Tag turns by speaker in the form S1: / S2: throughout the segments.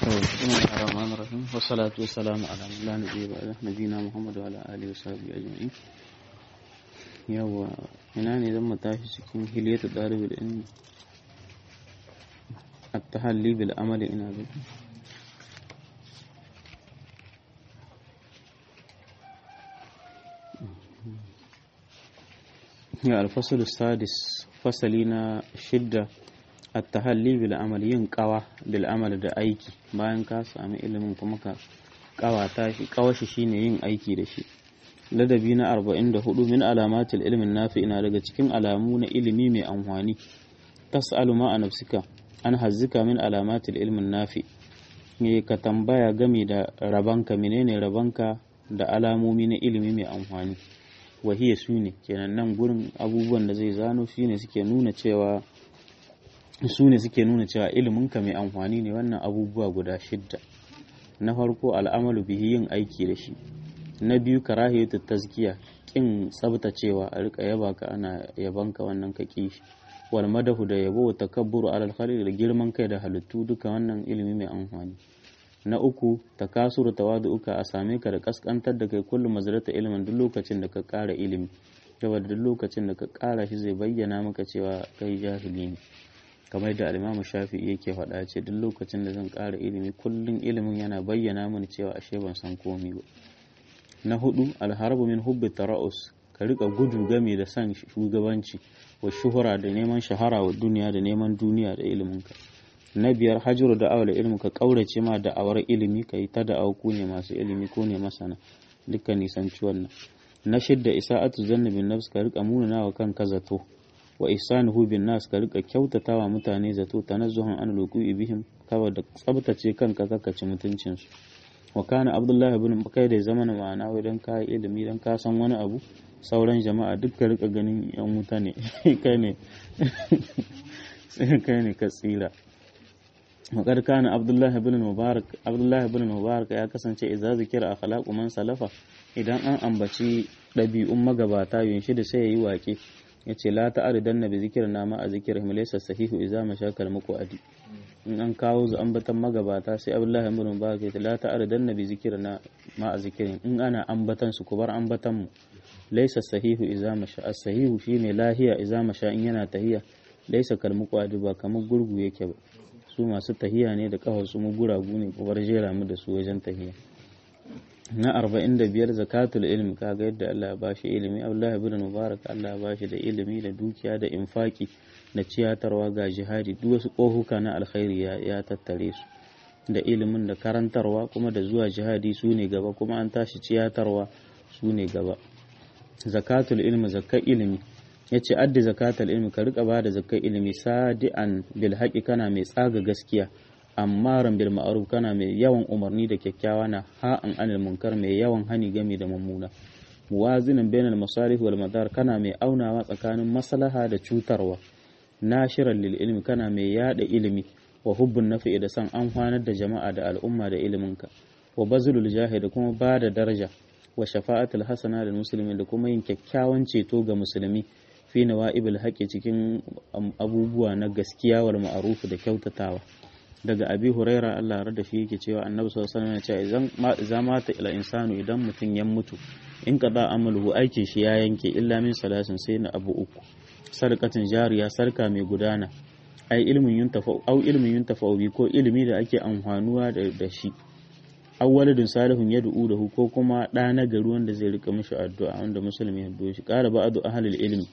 S1: بسم الله الرحمن الرحيم والصلاة والسلام على من لا نبي بعده نبينا محمد وعلى آله وصحبه أجمعين. يوا ina ne zan tashi cikin hiliyatu dalibul ilmi at-tahalli bil amali ina da ya al-fasl as-sadis fasali na shidda at-tahalli bil amali yin qawa bil amali da aiki bayan ka sami ilimin kuma ka qawata shi qawashi shine yin aiki da shi. Ladabi na 44 min alamatil ilmin nafi ina daga cikin alamu na ilimi mai amfani. Tas'alu ma nafsika an hazzika min alamatil ilmin nafi. Ne ka tambaya game da rabanka menene rabanka da alamomi na ilimi mai amfani. Wahiya sune kenan nan gurin abubuwan da zai zano shine suke nuna cewa iliminka mai amfani ne wannan abubuwa guda shidda. Na farko al'amalu bihi yin aiki da shi. Na biyu karahiyatu tazkiya kin tsabtacewa a rika yaba ka ana yabanka wannan ka kishi. Wal madahu da yabo wa takabburu alal khaliq da girman kai da halittu duka wannan ilimi mai amfani. Na uku takasuru tawadu'uka a same ka da kaskantar da kai kullum mazrata ilimin duk lokacin da ka ƙara ilimi. Saboda duk lokacin da ka ƙara shi zai bayyana maka cewa kai jahili ne. Kamar da al-Imam Shafi'i yake faɗa ce duk lokacin da zan ƙara ilimi kullum ilimin yana bayyana mini cewa ashe ban san komai ba. Na hudu alharbu min hubbi tara'us ka rika gudu game da san shugabanci wa shuhura da neman shahara wa duniya da neman duniya da iliminka. Na biyar hajru da awal ilmi ka kaurace ma da awar ilimi ka yi ta da auku ne masu ilimi ko ne masana dukkan nisanci wannan. Na shidda isa'atu zanni bin nafs ka rika munana wa kanka zato wa ihsanuhu bin nas ka rika kyautatawa mutane zato tanazzuhan an luqi bihim kawai da tsabtace kanka kakace mutuncin su. Wa kana Abdullahi ibn kai da zaman ma'ana wai dan kai ilimi dan ka san wani abu sauran jama'a dukkan rika ganin yan wuta ne kai ne ka tsira. Makar kana Abdullahi ibn Mubarak ya kasance idza zikira akhlaqu man salafa idan an ambaci dabi'un magabata yin shi da sai yayi wake yace la ta'ridan nabi zikrina ma a zikrihim laysa sahihu idza mashakal muqadi. In an kawo zu ambatan magabata sai Abdullahi ibn Mubarak ya ce la ta'ridan nabi zikrina ma a zikrihim in ana ambatan su ku bar ambatan mu laysa sahihu idza masha as-sahihu shine lahiya idza masha in yana tahiya laysa kal muqadi ba kamar gurgu yake ba su masu tahiya ne da kafar su mu guragu ne ku bar jera mu da su wajen tahiya. Na 45 zakatul ilmi kaga yadda Allah ya bashi ilimi Abdullahi ibn Mubarak Allah ya bashi da ilimi da dukiya da infaki da ciyatarwa ga jihadi duk wasu kohuka na alkhairi ya tattare su da ilimin da karantarwa kuma da zuwa jihadi su ne gaba kuma an tashi ciyatarwa su ne gaba. Zakatul ilmi zakka ilimi yace addi zakatul ilmi ka rika bada zakka ilimi sadi'an bil haqi kana mai tsaga gaskiya ammaran bil ma'ruf kana mai yawan umarni da kyakkyawa na ha'an anil munkar mai yawan hani game da mummuna. Muwazinan bainal masalih wal madar kana mai aunawa tsakanin maslaha da cutarwa. Nashiran lil ilmi kana mai yada ilimi wa hubbun nafi da san amfanar da jama'a da al'umma da iliminka. Wa bazlul jahi da kuma bada daraja wa shafa'atul hasana lil muslimin da kuma yin kyakkyawan ceto ga musulmi fi nawa'ibil haqqi cikin abubuwa na gaskiya wal ma'ruf da kyautatawa. Daga Abi Huraira Allah ya rada shi yake cewa Annabi sallallahu alaihi wasallam ya ce idan mata ila insanu idan mutun ya mutu in qada amaluhu aikin shi ya yanke illa min salasin sai na abu uku. Sarqatin jariya sarka mai gudana ai ilmin yuntafa bi ko ilimi da ake amfanuwa da shi. Awwaladun salihun yad'u lahu ko kuma da na gari wanda zai rika mishi addu'a wanda musulmi ya addu'a shi qala ba'du ahlil ilmi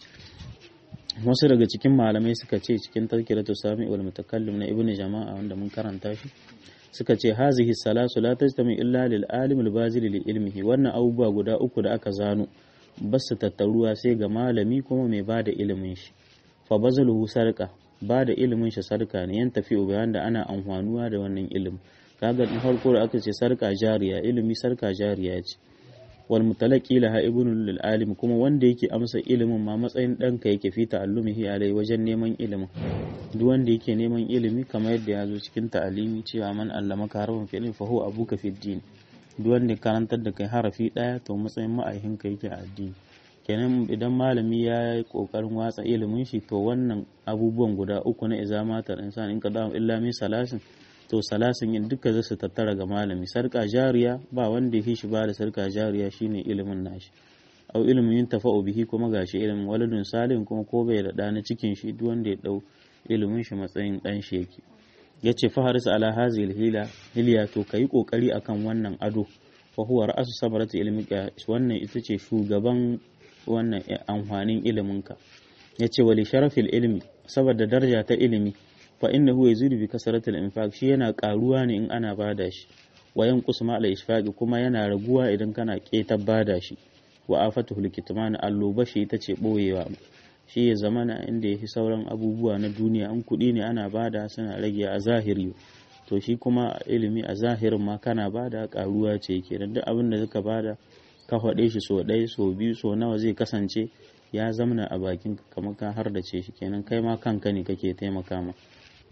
S1: wasu daga cikin malamai suka ce cikin tazkiratu sami wal mutakallim na ibnu jama'a wanda mun karanta shi suka ce hazihi salasu la tajtami illa lil alim al bazil li ilmihi wannan abubuwa guda uku da aka zano basu tattaruwa sai ga malami kuma mai bada ilimin shi. Fa bazaluhu sarqa bada ilimin shi sarka ne yan tafi bayan da ana amfanuwa da wannan ilimi kaga in farko da aka ce sarka jariya ilimi sarka jariya ce. Wal mutalaqi laha ibnul lil alim kuma wanda yake amsa ilimin ma matsayin danka yake fi ta'allumihi alai wajen neman ilimin. Duk wanda yake neman ilimi kamar yadda ya zo cikin ta'alimi cewa man allamaka harfan fi ilmi fa huwa abuka fi din. Duk wanda karantar da kai harafi daya to matsayin ma'aikinka yake a addini. Kenan idan malami ya yi kokarin watsa ilimin shi to wannan abubuwan guda uku na izamatar insan in qada illa min salasin to salasin yin duka zasu tattara ga malami. Sarka jariya ba wanda ya shi ba da sarka jariya shine ilimin nashi, au ilimin yin tafa'u bihi kuma gashi ilimin waladun salim kuma ko bai da ɗana cikin shi duk wanda ya ɗau ilimin shi matsayin ɗan shi yake. Yace faharis ala hazil hilya to kai kokari akan wannan ado, fa huwa ra'su samarati ilmika, wannan ita ce shugaban wannan amfanin iliminka. Yace wali sharafil ilmi, saboda daraja ta ilimi, fa innahu yazidu bi kasratil infaq, shi yana karuwa ne in ana bada shi, wa yanqus ma al ishfaqi kuma yana raguwa idan kana ketar bada shi, wa afatuhul kitman, alluba shi ita ce boyewa, shi ya zamana inda yafi sauran abubuwa na duniya an kudi ne ana bada suna rage a zahiri, to shi kuma ilimi a zahirin ma kana bada karuwa ce kenan. Duk abin da zaka bada ka faɗe shi so ɗaya so biyu so nawa zai kasance ya zamana a bakin kamar ka har da ce shi kenan, kai ma kanka ne kake taimaka ma.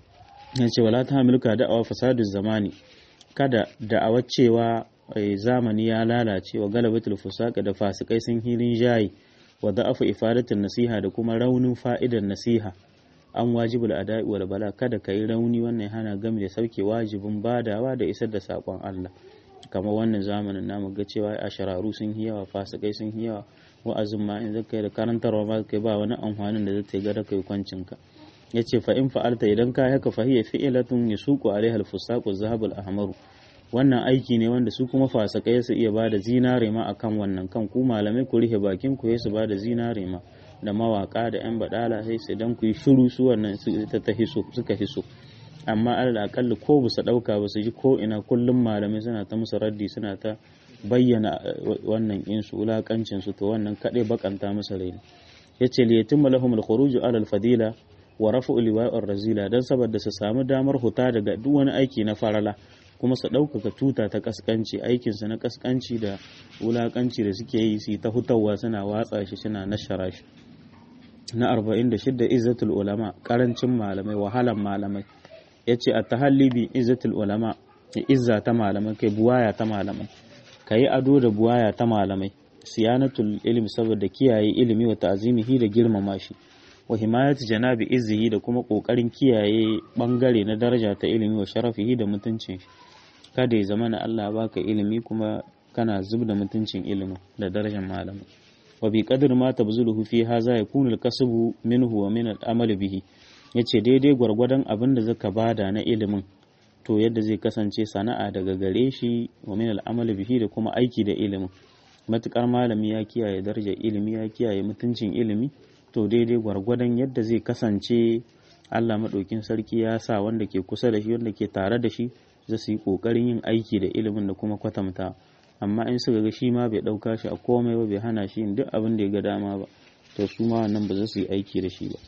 S1: Yace wala ta hamilka da'awa fasadu zamani, kada da'awar cewa zamani ya lalace wa galabatul fusaq da fasikai sun hirin jayi, wa da'afu ifadatin nasiha da kuma raunin fa'idan nasiha, an wajibul ada'i wal bala, kada kai rauni wannan hana game da sauke wajibin badawa da isar da sakon Allah. Kamar wannan zamanin namu ga cewa ashararu sun hiyawa, fasikai sun hiyawa, wa'azin ma in zaka yi da karantarwa ma kai ba wani amfanin da zai ga da kai kwancinka. Yace fa in fa'alta, idan ka haka fa hiya fi'latun yasuqu alaiha al-fusaqu az-zahabul ahmaru, wannan aiki ne wanda su kuma fasikai su iya bada zinare ma akan wannan, kan ku malamai ku rihe bakin ku su bada zinare ma, da mawaka da yan badala sai su dan ku yi shiru, su wannan ta hiso suka hiso. Amma alal akalli ko bu su dauka ba su ji ko ina kullum malamai suna ta musu raddi, suna ta bayyana wannan insu wulakancin su, to wannan kadai bakanta musu rai. Yace li yatimma lahum al-khuruj ala al-fadila wa raf'u liwa'ir razila, dan saboda su samu damar huta daga duk wani aiki na farala, kuma su ɗaukaka tuta ta kaskanci, aikinsu na kaskanci da wulakanci da suke yi su ta hutawa suna watsa shi suna nashara shi. Na 46 izzatul ulama, karancin malamai, wahalan malamai. Yace at-tahalli bi izzatul ulama, izza ta malamai, kai buwaya ta malamai, kai ado da buwaya ta malamai. Siyanatul ilmi, saboda kiyaye ilimi wa ta'zimihi da girmama shi, wa himayatu janabi izzihi da kuma kokarin kiyaye bangare na daraja ta ilimi wa sharafihi da mutuncin shi. Kada ya zama na Allah baka ilimi kuma kana zubda mutuncin ilimi da darajar malami. Wa bi qadri ma tabzuluhu fi hadha yakunu al-kasbu minhu wa min al-amali bihi, yace daidai gwargwadon abin da zaka bada na ilimin to yadda zai kasance sana'a daga gare shi, wa min al-amali bihi da kuma aiki da ilimin. Matukar malami ya kiyaye darajar ilimi, ya kiyaye mutuncin ilimi, to daidai gwargwadon yadda zai kasance Allah maɗaukin sarki ya sa wanda ke kusa da shi, wanda ke tare da shi, za su yi ƙoƙarin yin aiki da ilimin da kuma kwatanta. Amma in suka ga shi ma bai ɗauka shi a komai ba, bai hana shi yin duk abin da ya ga dama ba, to su ma wannan ba za su yi aiki da shi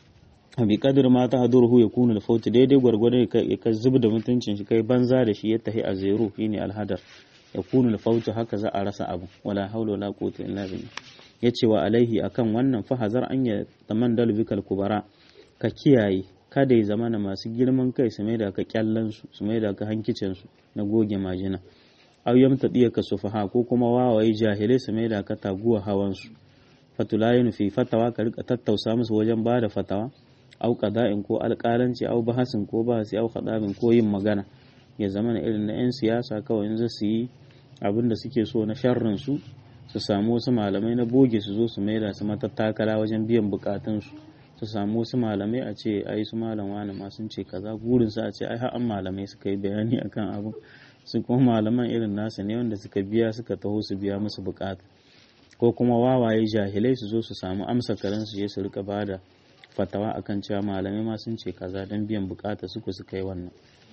S1: ba. Bi kadir ma ta haduruhu ya kuna da fauti, daidai gwargwadon ka zub da mutuncin shi, kai banza da shi ya tahi a zero, shine alhadar, ya kuna da fauti, haka za a rasa abu. Wala haula wala quwwata illa billah. Yace wa alaihi, akan wannan fa hazar an ya tamandal bikal kubara, ka kiyaye kada ya zama na masu girman kai su mai da ka kyallan su mai da ka hankicin su na goge majina, aw yamta ka sufaha, ko kuma wawaye jahilai su mai da ka taguwa hawan su, fatulayin fi fatawa, ka rika tattausa musu wajen bada fatawa, aw qada'in ko alƙalanci, aw bahasin ko bahasi, aw khadabin ko yin magana. Ya zama na irin na 'yan siyasa kawai in za su yi abin da suke so na sharrin su samu wasu malamai na boge su zo su maida su matattakala wajen biyan bukatunsu, su samu wasu malamai a ce ai su malam wani ma sun ce kaza, gurin su a ce ai har malamai suka yi bayani akan abin, su kuma malaman irin nasu ne wanda suka biya suka taho su biya musu bukata. Ko kuma wawaye jahilai su zo su samu amsa karen su je su rika bada fatawa akan cewa malamai ma sun ce kaza dan biyan bukata suka yi wannan.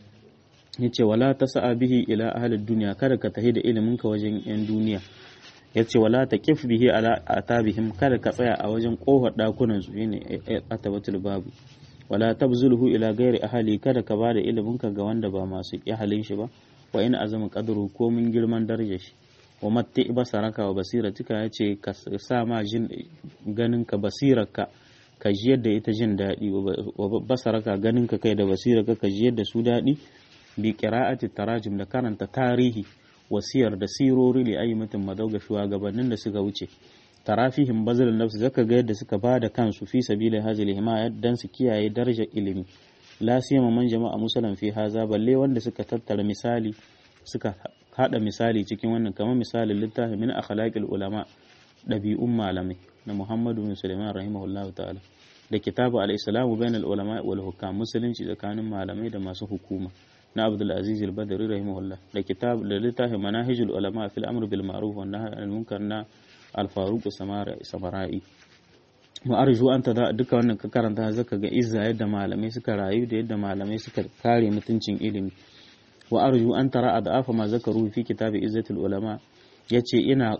S1: Yace wala tasa'a bihi ila ahli dunya, kada ka tahi da ilimin ka wajen yan duniya. Yace wala taqif bihi ala atabihim, kada ka tsaya a wajen kofar dakunan su, ne atabatul babu. Wala tabzuluhu ila ghairi ahli, kada ka bada ilimin ka ga wanda ba masu ihalin shi ba, wa in azama qadru, ko mun girman darajar shi. Wa matti basaraka wa basiratika, yace ka sa ma jin ganin ka basirarka ka ji yadda ita jin daɗi, wa basaraka ganin ka kai da basirarka ka ji yadda su daɗi. Bi qira'ati tarajim, da karanta tarihi wasiyar da sirori li ayyimatin madauga shugabannin da suka wuce. Tarafihim bazalun nafsi, zaka ga yadda suka bada kansu fi sabili hazil himaya dan su kiyaye darajar ilimi. la siyama man jama'a musalan fi haza balle wanda suka tattara misali suka hada misali cikin wannan kamar misalin littafin min akhlaqil ulama dabi'un malamai na Muhammadu bin Sulaiman rahimahullahu ta'ala da kitabu al-islamu bainal ulama wal hukam musulunci tsakanin malamai da masu hukuma na Abdul Aziz al-Badri rahimahullah da kitab da littafin manahijul ulama fil amr bil ma'ruf wan nahy anil munkar na al-Faruq Samara'i mu arju an tada duka wannan ka karanta zaka ga izza yadda malamai suka rayu da yadda malamai suka kare mutuncin ilimi wa arju an tara adafa ma zakaru fi kitabi izzatul ulama yace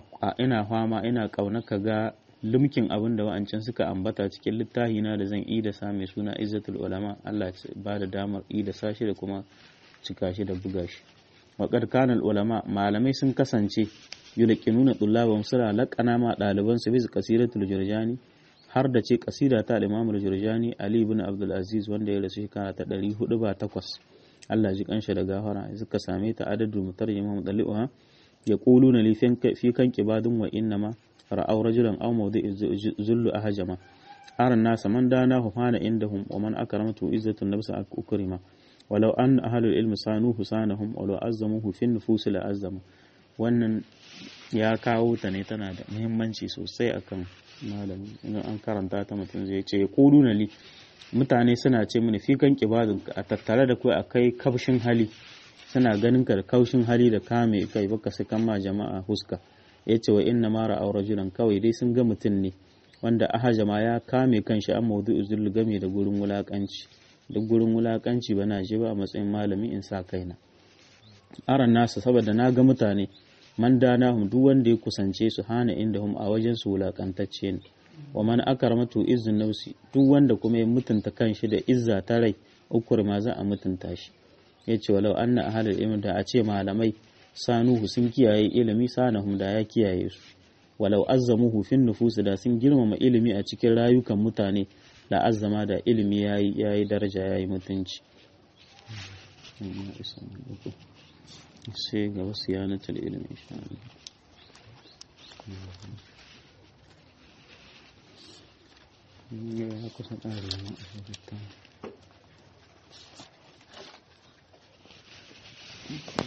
S1: ina fama ina kauna ka ga lumkin abin da wa'ancan suka ambata cikin littafi na da zan ida sa mai suna izzatul ulama Allah ya ba da damar ida sashi da kuma cika shi da buga shi wa qad kana ulama malamai sun kasance yulqinuna tullabahum sura laqana ma daliban su bi qasiratul jurjani har da ce kasida ta al-Imam al-Jurjani Ali ibn Abdul Aziz wanda ya rasu shekara ta 408 Allah ji kanshi da gafara suka same ta adadul mutarjima mudalli'uha yaquluna li fi kan qibadun wa innama ra'aw rajulan aw mawdi'i zullu ahjama aran nasa man dana hufana indahum wa man akramatu izzatun nafsa akrima walau an ahlul ilmi sanuhu sanahum walau azzamuhu fi nufus la azzama wannan ya kawo ta ne tana da muhimmanci sosai akan malami in an karanta ta mutum zai ce quluna li mutane suna ce mini fi kan qibadun a tattare da kai akai kaushin hali suna ganin ka da kaushin hali da kame kai baka sai kan ma jama'a huska yace wa inna ma ra'aw rajulan kawai dai sun ga mutum ne wanda ahajama ya kame kanshi an mawdu'u zullu game da gurin wulakanci duk gurin wulakanci bana je ba a matsayin malami in sa kaina aran nasa saboda na ga mutane man danahum duk wanda ya kusance su hana indahum a wajen su wulakantacce ne wa man akramatu izzun nafsi duk wanda kuma ya mutunta kanshi da izza ta rai ukur ma za a mutunta shi yace walau anna ahlul ilmi da a ce malamai sanuhu sun kiyaye ilimi sanahum da ya kiyaye su walau azzamuhu fin nufus da sun girmama ilimi a cikin rayukan mutane da azzama da ilimi yayi daraja yayi mutunci sai ga wasu yanatar ilimi insha Allah ya kusa ƙarewa a